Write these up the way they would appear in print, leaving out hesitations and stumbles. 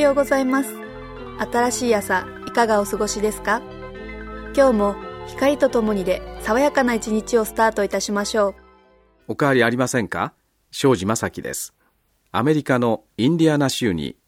ようございます。新しい朝、いかがお過ごしですか？今日も光とともにで爽やかな一日をスタートいたしましょう。 お変わりありませんか？庄司正樹です。アメリカのインディアナ州に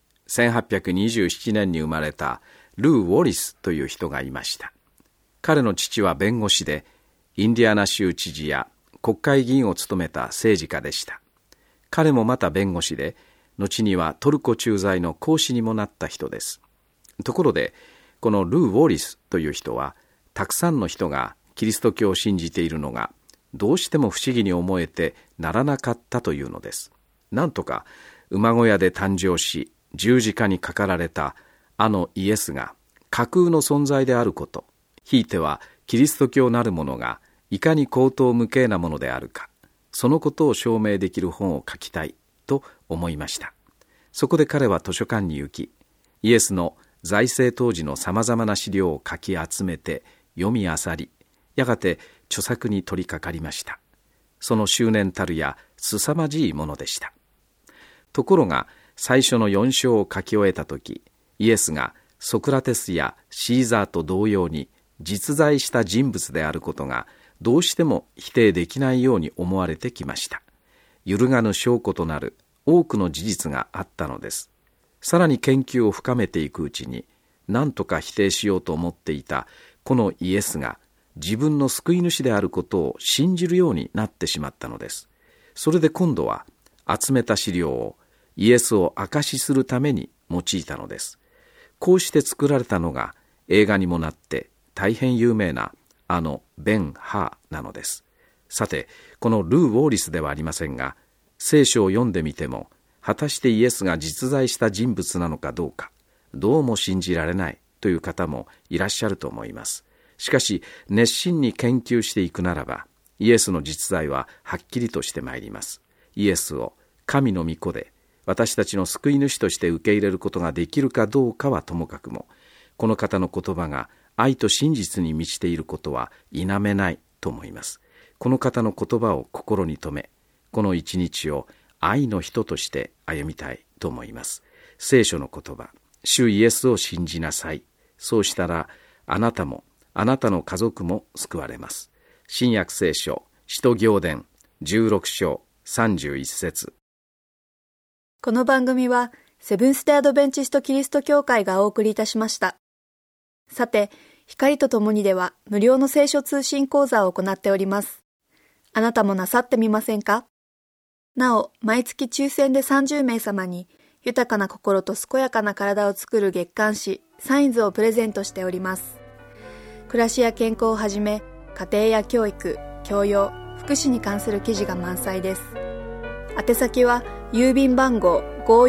1827年に生まれたルー・ウォリスという人がいました。彼の父は弁護士で、インディアナ州知事や国会議員を務めた政治家でした。彼もまた弁護士で、後にはトルコ駐在の公使にもなった人です。ところで、このルー・ウォリスという人は、たくさんの人がキリスト教を信じているのが、どうしても不思議に思えてならなかったというのです。なんとか馬小屋で誕生し、十字架にかかられたあのイエスが架空の存在であること、ひいてはキリスト教なるものがいかに荒唐無稽なものであるか、そのことを証明できる本を書きたいと思いました。そこで彼は図書館に行き、イエスの在世当時のさまざまな資料をかき集めて読み漁り、やがて著作に取り掛かりました。その執念たるや凄まじいものでした。ところが最初の4章を書き終えたとき、イエスがソクラテスやシーザーと同様に実在した人物であることがどうしても否定できないように思われてきました。揺るがぬ証拠となる多くの事実があったのです。さらに研究を深めていくうちに、何とか否定しようと思っていたこのイエスが自分の救い主であることを信じるようになってしまったのです。それで今度は集めた資料をイエスを証しするために用いたのです。こうして作られたのが映画にもなって大変有名なあのベン・ハーなのです。さて、このルー・ウォーリスではありませんが、聖書を読んでみても、果たしてイエスが実在した人物なのかどうか、どうも信じられないという方もいらっしゃると思います。しかし、熱心に研究していくならば、イエスの実在ははっきりとしてまいります。イエスを神の御子で、私たちの救い主として受け入れることができるかどうかはともかくも、この方の言葉が愛と真実に満ちていることは否めないと思います。この方の言葉を心に留め、この一日を愛の人として歩みたいと思います。聖書の言葉、主イエスを信じなさい。そうしたら、あなたも、あなたの家族も救われます。新約聖書、使徒行伝16章31節。 この番組はセブンステアドベンチストキリスト教会がお送りいたしました。さて、光とともにでは無料の聖書通信講座を行っております。あなたもなさってみませんか？なお、毎月抽選で30名様に豊かな心と健やかな体を作る月刊誌サインズをプレゼントしております。暮らしや健康をはじめ、家庭や教育、教養、福祉に関する記事が満載です。宛先は郵便番号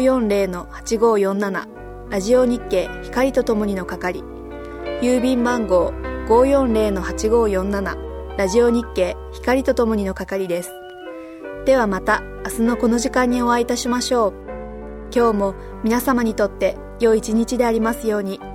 540-8547 ラジオ日経光とともにの係、郵便番号 540-8547 ラジオ日経光とともにの係です。ではまた明日のこの時間にお会いいたしましょう。今日も皆様にとって良い一日でありますように。